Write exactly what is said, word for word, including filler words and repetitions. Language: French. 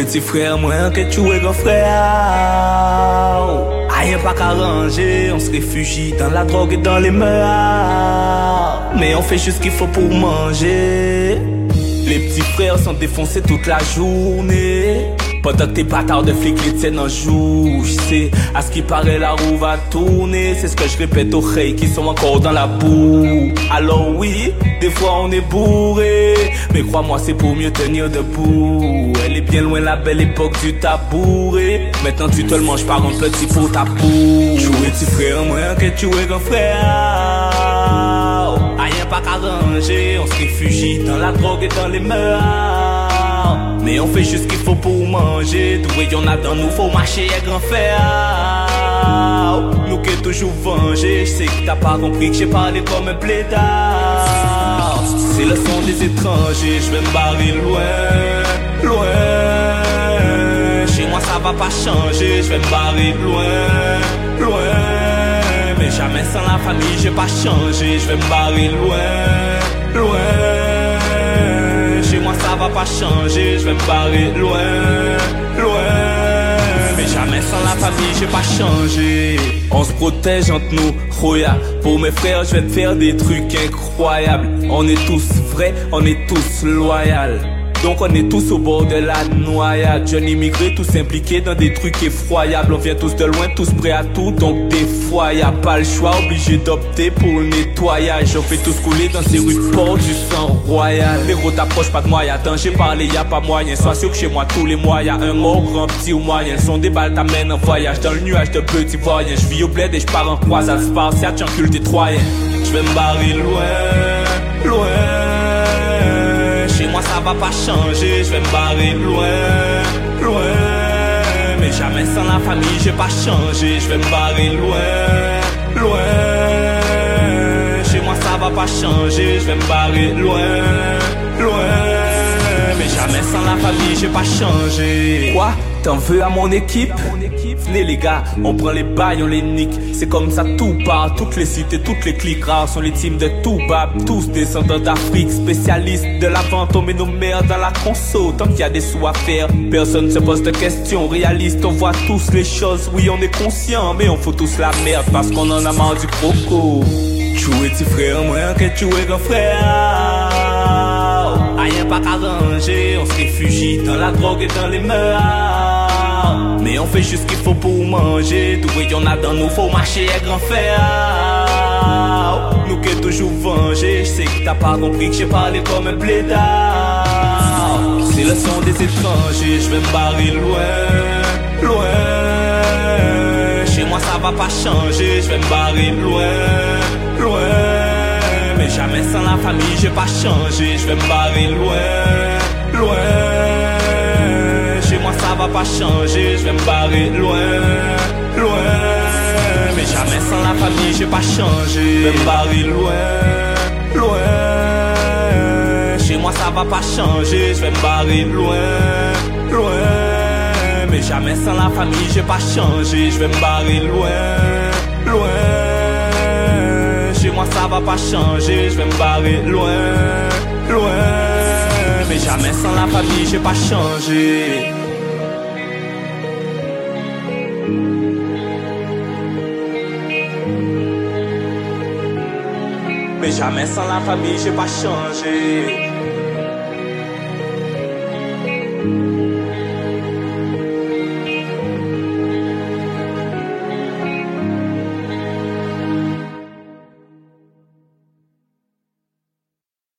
es petit frère, moi que tu es grand frère. Rien pas qu'à ranger, on se réfugie dans la drogue et dans les mœurs. Mais on fait juste ce qu'il faut pour manger. Les petits frères sont défoncés toute la journée. Pendant que tes bâtards de flics les tiennent en joue. J'sais, à ce qui paraît la roue va tourner. C'est ce que je répète aux reilles qui sont encore dans la boue. Alors oui, des fois on est bourré, mais crois-moi c'est pour mieux tenir debout. Elle est bien loin la belle époque du tabouret. Maintenant tu te le manges par un petit pot à bout. Tu es petit frère, moi que tu es grand frère. Rien pas qu'à ranger, on se réfugie dans la drogue et dans les mœurs. Mais on fait juste ce qu'il faut pour manger. Doué y'en a dans nous, faut marcher à grand fer. Nous qui toujours vengés. J'sais que t'as pas compris que j'ai parlé comme un plaidard. C'est le son des étrangers, j'vais me barrer loin, loin. Chez moi ça va pas changer, j'vais me barrer loin, loin. Mais jamais sans la famille j'ai pas changé, j'vais me barrer loin, loin. Chez moi ça va pas changer, je vais me barrer loin, loin. Mais jamais sans la famille j'ai pas changé. On se protège entre nous, Roya. Pour mes frères je vais te faire des trucs incroyables. On est tous vrais, on est tous loyaux. Donc on est tous au bord de la noyade. Jeunes immigrés tous impliqués dans des trucs effroyables. On vient tous de loin, tous prêts à tout. Donc des fois y a pas le choix, obligé d'opter pour le nettoyage. On fait tous couler dans ces rues de port du sang royal. Les routes approchent pas de moi, y'a danger parler, y a pas moyen. Sois sûr que chez moi tous les mois y'a un mort grand petit ou moyen. Le son des balles t'amène en voyage dans le nuage de petits voyants. Je vis au bled et je pars en croisade spartiate, j'encule des troyens. Je vais me barrer loin, loin. Chez moi ça va pas changer, je vais me barrer loin, loin. Mais jamais sans la famille j'ai pas changé, je vais me barrer loin, loin. Chez moi ça va pas changer, je vais me barrer loin, loin. Mais jamais sans la famille j'ai pas changé. Quoi? T'en veux à mon équipe? Venez les gars, on prend les bails, on les nique. C'est comme ça tout part, toutes les cités, toutes les clics rares sont les teams de tout bab. Tous descendants d'Afrique, spécialistes de la vente. On met nos mères dans la conso, tant qu'il y a des sous à faire. Personne se pose de questions, réaliste, on voit tous les choses. Oui on est conscient, mais on fout tous la merde parce qu'on en a marre du croco. Tu es petit frère, moi que tu es grand frère. Rien pas qu'à ranger, on se réfugie dans la drogue et dans les mœurs. Mais on fait juste ce qu'il faut pour manger. Doué y'en a dans nous, faut marcher à grand fer. Nous qui toujours vengés, j'sais que t'as pas compris que j'ai parlé comme un plaidard. C'est le son des étrangers, j'vais me barrer loin, loin. Chez moi ça va pas changer, j'vais me barrer loin, loin. Mais jamais sans la famille j'ai pas changé, je vais me barrer loin, loin. Chez moi ça va pas changer, je vais me barrer loin, loin. Mais jamais sans la famille j'ai pas changé, je vais me barrer loin, loin. Chez moi ça va pas changer, je vais me barrer loin, loin. Mais jamais sans la famille j'ai pas changé, je vais me barrer loin, loin. Chez moi ça va pas changer, je vais me barrer loin, loin. Mais jamais sans la famille j'ai pas changé. Mais jamais sans la famille j'ai pas changé.